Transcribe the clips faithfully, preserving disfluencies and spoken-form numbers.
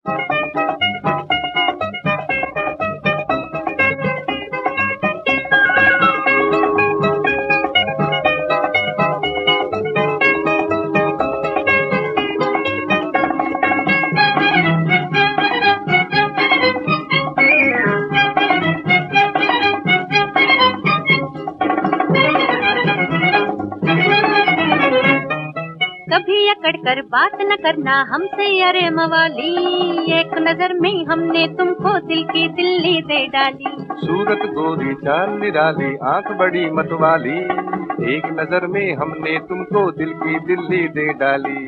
कभी अकड़ कर बात न करना हमसे अरे मवाली, एक नजर में हमने तुमको दिल की दिल्ली दे डाली। सूरत गोरी चाल निराली आंख बड़ी मतवाली, एक नजर में हमने तुमको दिल की दिल्ली दे डाली।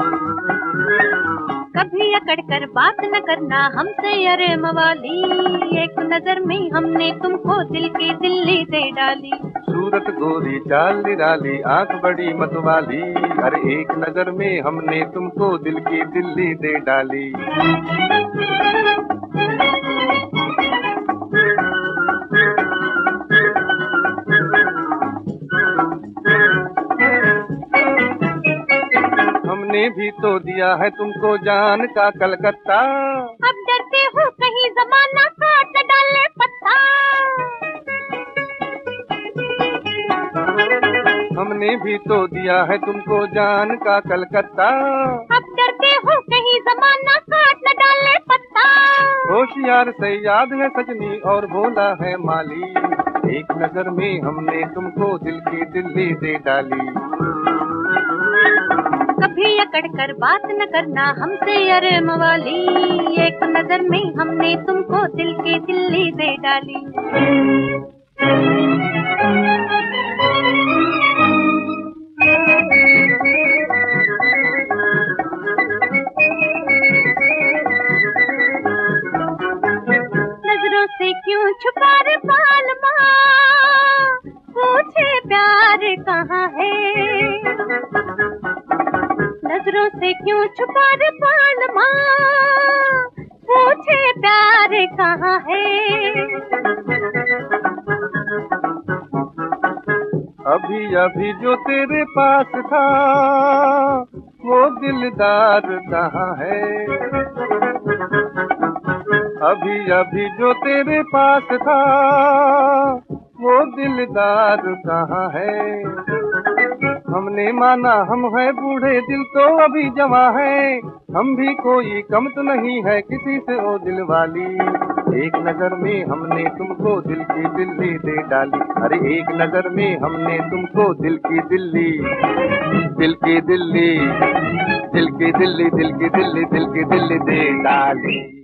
कभी अकड़ कर बात न करना हमसे अरे मवाली, एक नजर में हमने तुमको दिल की दिल्ली दे डाली। सूरत गोरी चाल निराली आंख बड़ी मतवाली, अरे एक नजर में हमने तुमको दिल की दिल्ली दे डाली। हमने भी तो दिया है तुमको जान का कलकत्ता, अब डरते हो कहीं जमाना काट न डाले पत्ता। हमने भी तो दिया है तुमको जान का कलकत्ता, अब डरते हो कहीं जमाना काट न डाले पत्ता। होशियार से याद है सजनी और भोला है माली, एक नजर में हमने तुमको दिल की दिल्ली दे डाली। कभी अकड़ कर बात न करना हमसे अरे मवाली, एक नजर में हमने तुमको दिल की दिल्ली दे डाली। नजरों से क्यों छुपा रे पालमा, पूछे प्यार कहाँ है। नजरों से क्यों छुपा रे पालमा, पूछे प्यार कहाँ है। अभी अभी जो तेरे पास था वो दिलदार कहाँ है। अभी अभी जो तेरे पास था वो दिलदार कहाँ है। हमने माना हम है बूढ़े दिल तो अभी जवां है, हम भी कोई कम तो नहीं है किसी से ओ दिल वाली, एक नजर में हमने तुमको दिल की दिल्ली दे डाली। अरे एक नजर में हमने तुमको दिल की दिल्ली, दिल की दिल्ली, दिल की दिल्ली, दिल की दिल्ली, दिल की दिल्ली दे डाली।